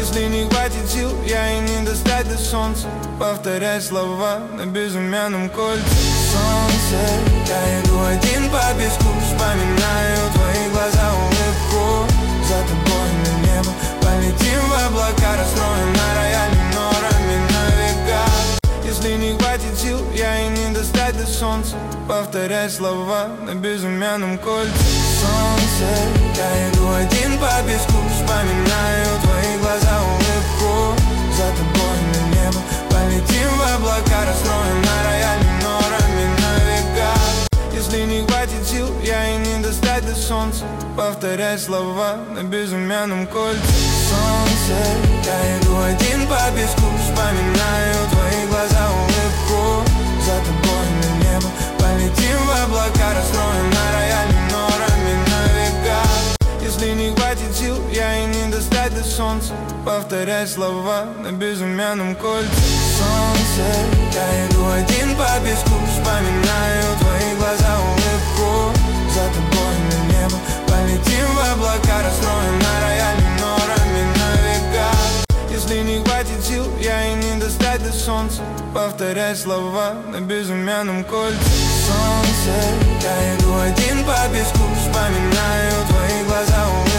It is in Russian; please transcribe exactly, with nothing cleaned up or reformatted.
Если не хватит сил, я и не достать до солнца. Повторяй слова на безымянном кольце. Солнце, я иду один по песку, вспоминаю твои глаза, улыбку. За тобой на небо полетим в облака, раскроем на рояле минорами на века. Если не хватит сил, я и не достать до солнца. Повторяй слова на безымянном кольце. Солнце, я иду один по песку, вспоминаю твои глаза, улыбку. За тобой на небо полетим в облака, раскроем на рояле минорами на века. Если не хватит сил, я и не достать до солнца. Повторяй слова на безымянном кольце. Солнце, я иду один по песку, вспоминаю твои глаза, улыбку. За тобой на небо полетим в облака, раскроем на рояле минорами на века. Если не хватит сил, я и не достать до солнца. Повторяй слова на безымянном кольце. Солнце, я иду один по песку, вспоминаю твои глаза, улыбку. За тобой на небо полетим в облака, раскроем на рояле минорами на века. Если не хватит сил, я и не достать до солнца. Повторяй слова на безымянном кольце. Солнце, я иду один по песку, вспоминаю твои глаза, улыбку.